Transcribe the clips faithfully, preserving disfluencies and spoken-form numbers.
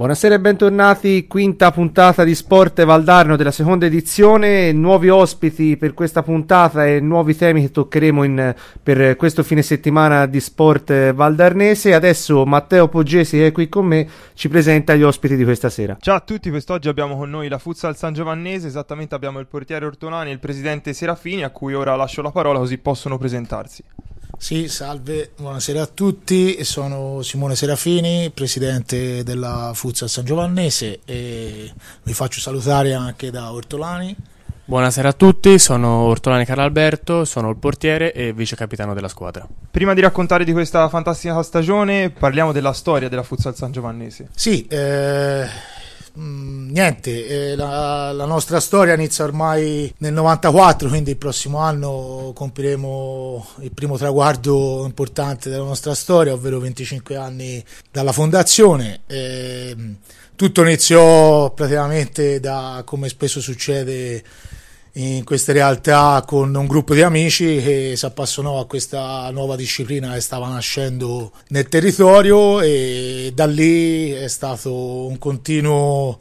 Buonasera e bentornati, quinta puntata di Sport Valdarno della seconda edizione, nuovi ospiti per questa puntata e nuovi temi che toccheremo in, per questo fine settimana di Sport Valdarnese. Adesso Matteo Poggesi, che è qui con me, ci presenta gli ospiti di questa sera. Ciao a tutti, quest'oggi abbiamo con noi la Futsal San Giovannese, esattamente abbiamo il portiere Ortolani e il presidente Serafini, a cui ora lascio la parola così possono presentarsi. Sì, salve, buonasera a tutti, sono Simone Serafini, presidente della Futsal San Giovannese e vi faccio salutare anche da Ortolani. Buonasera a tutti, sono Ortolani Carlalberto, sono il portiere e vice capitano della squadra. Prima di raccontare di questa fantastica stagione, parliamo della storia della Futsal San Giovannese. Sì, eh... Mm, niente, eh, la, la nostra storia inizia ormai nel novantaquattro, quindi il prossimo anno compiremo il primo traguardo importante della nostra storia, ovvero venticinque anni dalla fondazione. Eh, tutto iniziò praticamente da, come spesso succede in queste realtà, con un gruppo di amici che si appassionò a questa nuova disciplina che stava nascendo nel territorio, e da lì è stato un continuo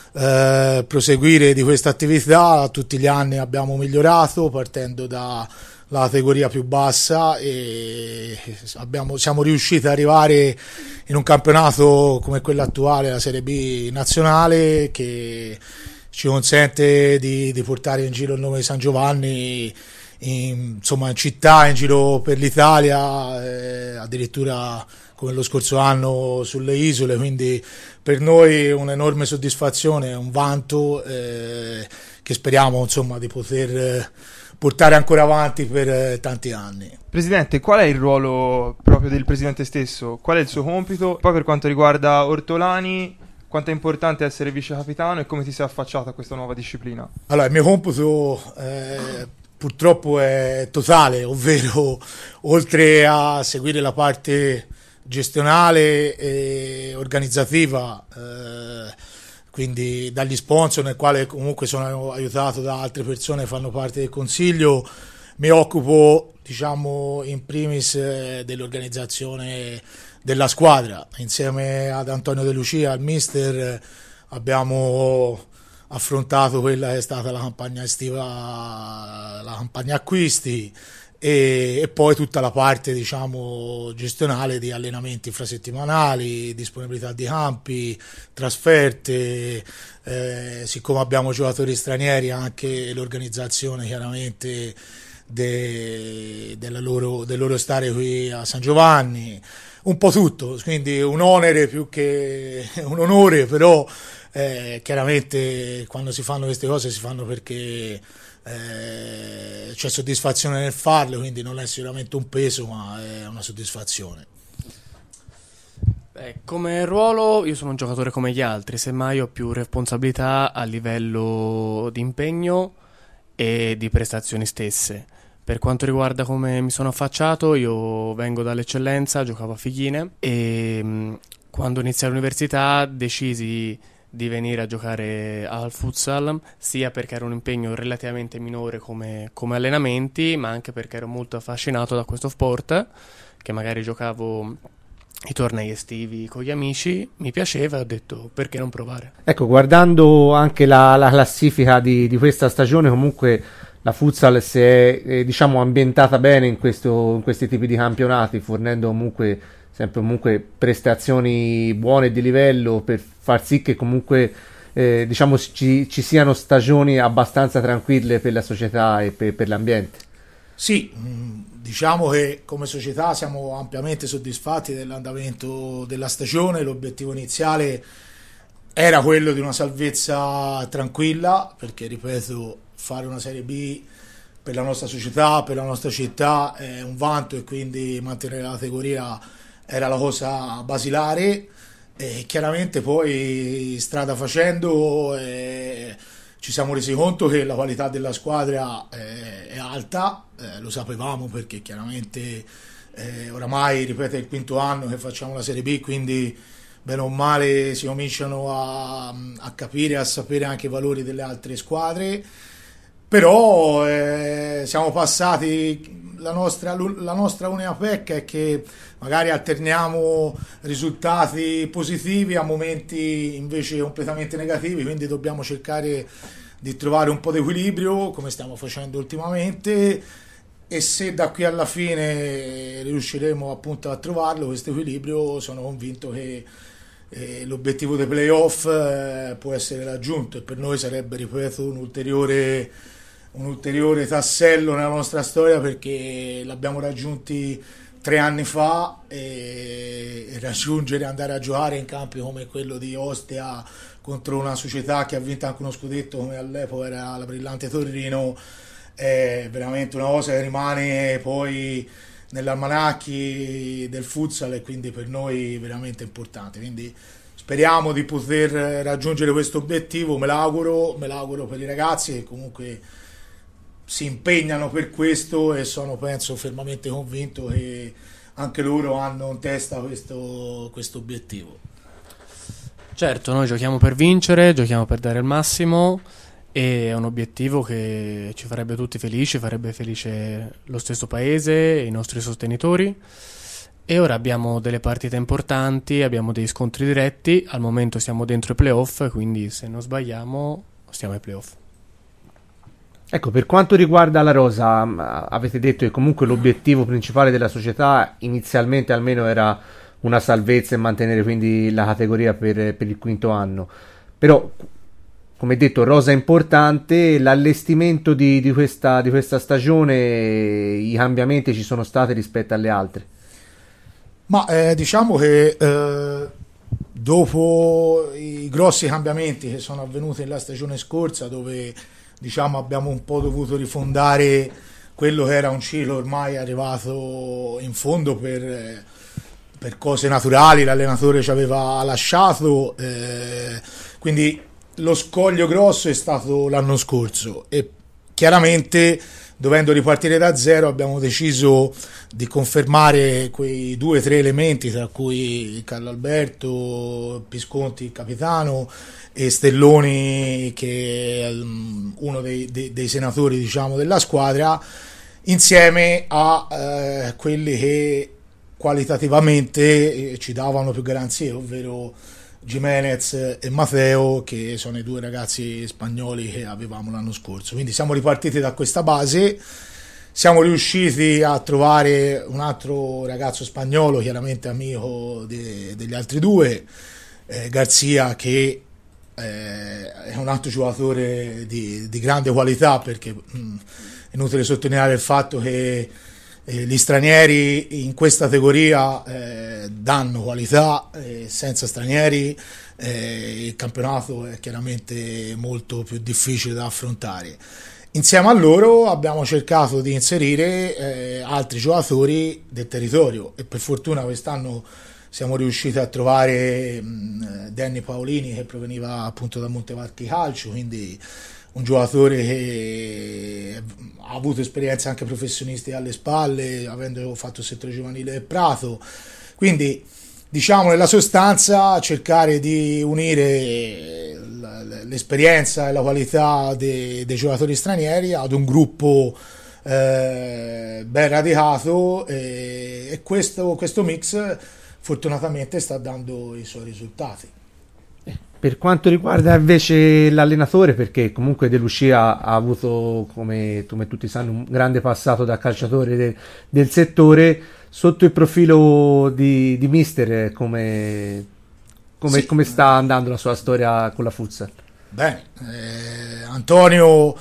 eh, proseguire di questa attività. Tutti gli anni abbiamo migliorato partendo dalla categoria più bassa e abbiamo, siamo riusciti ad arrivare in un campionato come quello attuale, la Serie B nazionale, che ci consente di, di portare in giro il nome di San Giovanni in, insomma, in città, in giro per l'Italia, eh, addirittura come lo scorso anno sulle isole, quindi per noi un'enorme soddisfazione, un vanto eh, che speriamo, insomma, di poter portare ancora avanti per eh, tanti anni. Presidente, qual è il ruolo proprio del presidente stesso? Qual è il suo compito? Poi per quanto riguarda Ortolani, quanto è importante essere vice capitano e come ti sei affacciato a questa nuova disciplina? Allora, il mio compito eh, purtroppo è totale, ovvero oltre a seguire la parte gestionale e organizzativa, eh, quindi dagli sponsor, nel quale comunque sono aiutato da altre persone che fanno parte del consiglio, mi occupo, diciamo, in primis eh, dell'organizzazione della squadra. Insieme ad Antonio De Lucia, il mister, abbiamo affrontato quella che è stata la campagna estiva, la campagna acquisti e, e poi tutta la parte, diciamo, gestionale di allenamenti infrasettimanali, disponibilità di campi, trasferte, eh, siccome abbiamo giocatori stranieri, anche l'organizzazione chiaramente de, della loro, del loro stare qui a San Giovanni. Un po' tutto, quindi un onere più che un onore, però eh, chiaramente quando si fanno queste cose si fanno perché eh, c'è soddisfazione nel farle, quindi non è sicuramente un peso, ma è una soddisfazione. Beh, come ruolo io sono un giocatore come gli altri, semmai ho più responsabilità a livello di impegno e di prestazioni stesse. Per quanto riguarda come mi sono affacciato, io vengo dall'eccellenza, giocavo a Figline e mh, quando iniziai l'università decisi di venire a giocare al futsal, sia perché era un impegno relativamente minore come, come allenamenti, ma anche perché ero molto affascinato da questo sport, che magari giocavo i tornei estivi con gli amici, mi piaceva e ho detto perché non provare. Ecco, guardando anche la, la classifica di, di questa stagione, comunque la futsal si è eh, diciamo ambientata bene in, questo, in questi tipi di campionati, fornendo comunque sempre comunque prestazioni buone di livello per far sì che comunque eh, diciamo ci, ci siano stagioni abbastanza tranquille per la società e per, per l'ambiente. Sì, diciamo che come società siamo ampiamente soddisfatti dell'andamento della stagione. L'obiettivo iniziale era quello di una salvezza tranquilla, perché ripeto, fare una Serie B per la nostra società, per la nostra città è un vanto, e quindi mantenere la categoria era la cosa basilare. E chiaramente poi strada facendo eh, ci siamo resi conto che la qualità della squadra eh, è alta, eh, lo sapevamo perché chiaramente eh, oramai, ripeto, è il quinto anno che facciamo la Serie B, quindi bene o male si cominciano a, a capire, a sapere anche i valori delle altre squadre. Però eh, siamo passati la nostra, la nostra unica pecca è che magari alterniamo risultati positivi a momenti invece completamente negativi, quindi dobbiamo cercare di trovare un po' di equilibrio come stiamo facendo ultimamente, e se da qui alla fine riusciremo appunto a trovarlo questo equilibrio, sono convinto che eh, l'obiettivo dei playoff eh, può essere raggiunto, e per noi sarebbe, ripeto, un ulteriore un ulteriore tassello nella nostra storia, perché l'abbiamo raggiunti tre anni fa, e, e raggiungere, andare a giocare in campi come quello di Ostia contro una società che ha vinto anche uno scudetto come all'epoca era la brillante Torino, è veramente una cosa che rimane poi nell'almanacchi del futsal, e quindi per noi veramente importante. Quindi speriamo di poter raggiungere questo obiettivo, me l'auguro, me l'auguro per i ragazzi che comunque si impegnano per questo, e sono, penso, fermamente convinto che anche loro hanno in testa questo, questo obiettivo. Certo, noi giochiamo per vincere, giochiamo per dare il massimo, e è un obiettivo che ci farebbe tutti felici, farebbe felice lo stesso paese, i nostri sostenitori. E ora abbiamo delle partite importanti, abbiamo degli scontri diretti, al momento siamo dentro i playoff, quindi se non sbagliamo stiamo ai playoff. Ecco, per quanto riguarda la rosa, avete detto che comunque l'obiettivo principale della società inizialmente almeno era una salvezza e mantenere quindi la categoria per, per il quinto anno. Però, come detto, rosa importante, l'allestimento di, di, questa, di questa stagione, i cambiamenti ci sono stati rispetto alle altre? Ma eh, diciamo che eh, dopo i grossi cambiamenti che sono avvenuti nella stagione scorsa, dove diciamo abbiamo un po' dovuto rifondare quello che era un ciclo ormai arrivato in fondo per, per cose naturali, l'allenatore ci aveva lasciato, eh, quindi lo scoglio grosso è stato l'anno scorso, e chiaramente dovendo ripartire da zero abbiamo deciso di confermare quei due o tre elementi, tra cui Carlo Alberto, Pisconti, il capitano, e Stelloni, che è uno dei, dei, dei senatori, diciamo, della squadra, insieme a eh, quelli che qualitativamente ci davano più garanzie, ovvero Jimenez e Matteo, che sono i due ragazzi spagnoli che avevamo l'anno scorso. Quindi siamo ripartiti da questa base, siamo riusciti a trovare un altro ragazzo spagnolo, chiaramente amico de, degli altri due, eh, Garzia, che eh, è un altro giocatore di, di grande qualità, perché mh, è inutile sottolineare il fatto che Eh, gli stranieri in questa categoria eh, danno qualità, eh, senza stranieri eh, il campionato è chiaramente molto più difficile da affrontare. Insieme a loro abbiamo cercato di inserire eh, altri giocatori del territorio, e per fortuna quest'anno siamo riusciti a trovare mh, Danny Paolini, che proveniva appunto da Montevarchi Calcio, quindi un giocatore che ha avuto esperienze anche professionistiche alle spalle, avendo fatto il settore giovanile del Prato. Quindi, diciamo, nella sostanza cercare di unire l'esperienza e la qualità dei, dei giocatori stranieri ad un gruppo eh, ben radicato, e, e questo, questo mix fortunatamente sta dando i suoi risultati. Per quanto riguarda invece l'allenatore, perché comunque De Lucia ha avuto, come, come tutti sanno, un grande passato da calciatore de, del settore, sotto il profilo di, di mister, come, come, sì. come sta andando la sua storia con la futsal? Bene, eh, Antonio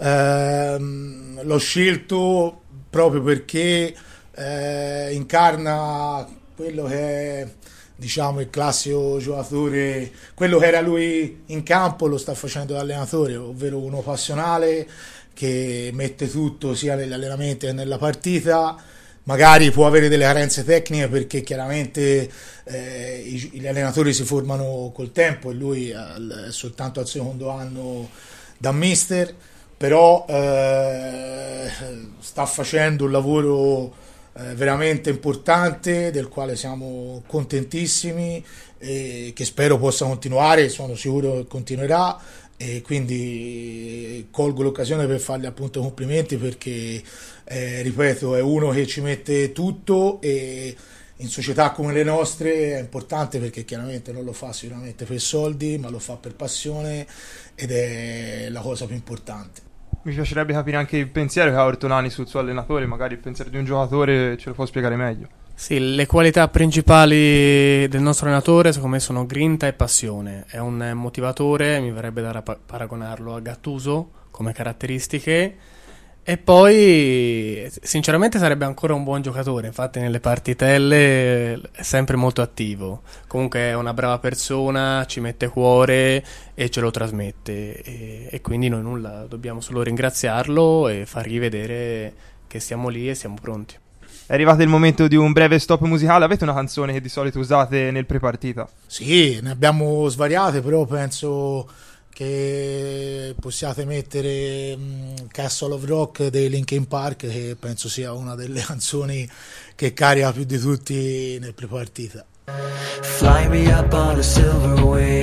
ehm, l'ho scelto proprio perché eh, incarna quello che è, diciamo, il classico giocatore, quello che era lui in campo lo sta facendo da allenatore, ovvero uno passionale che mette tutto sia negli allenamenti che nella partita. Magari può avere delle carenze tecniche, perché chiaramente eh, i, gli allenatori si formano col tempo, e lui è soltanto al secondo anno da mister, però eh, sta facendo un lavoro Eh, veramente importante, del quale siamo contentissimi, e che spero possa continuare, sono sicuro che continuerà, e quindi colgo l'occasione per fargli appunto complimenti perché eh, ripeto, è uno che ci mette tutto e in società come le nostre è importante perché chiaramente non lo fa sicuramente per soldi, ma lo fa per passione ed è la cosa più importante. Mi piacerebbe capire anche il pensiero che ha Ortolani sul suo allenatore, magari il pensiero di un giocatore ce lo può spiegare meglio. Sì, le qualità principali del nostro allenatore secondo me sono grinta e passione. È un motivatore, mi verrebbe da rap- paragonarlo a Gattuso come caratteristiche. E poi sinceramente sarebbe ancora un buon giocatore, infatti nelle partitelle è sempre molto attivo. Comunque è una brava persona, ci mette cuore e ce lo trasmette e, e quindi noi nulla, dobbiamo solo ringraziarlo e fargli vedere che siamo lì e siamo pronti. È arrivato il momento di un breve stop musicale. Avete una canzone che di solito usate nel pre-partita? Sì, ne abbiamo svariate, però penso che possiate mettere um, Castle of Rock dei Linkin Park, che penso sia una delle canzoni che carica più di tutti nel pre-partita. Fly me up on a silver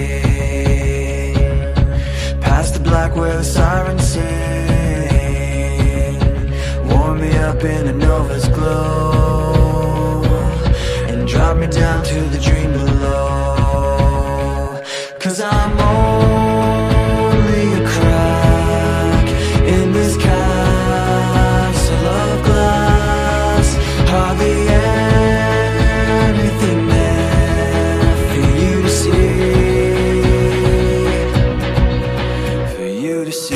wing, past the black where the sirens sing, warm me up in a nova's glow, and drop me down to the dream below, 'cause I'm only a crack in this castle of glass, hardly anything there for you to see, for you to see.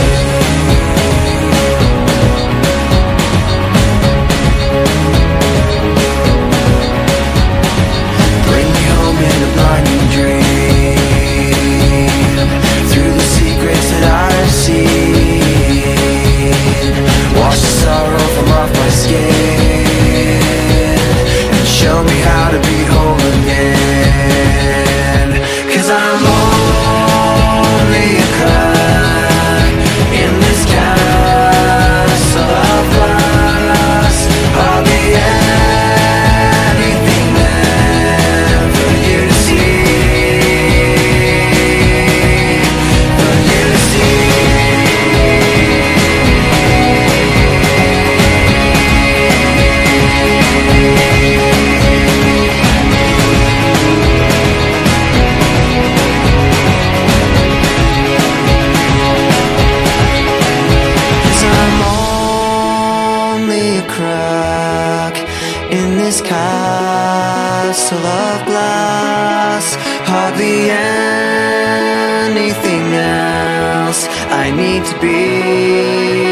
Bring me home in a blinding dream, through the secrets that I've seen, wash the sorrow from off my skin, and show me how to be whole again, 'cause I'm only a crack in this castle of glass, hardly anything there for you to see, for you to see. Cause I'm only a crack in this castle of glass, hardly anything else I need to be.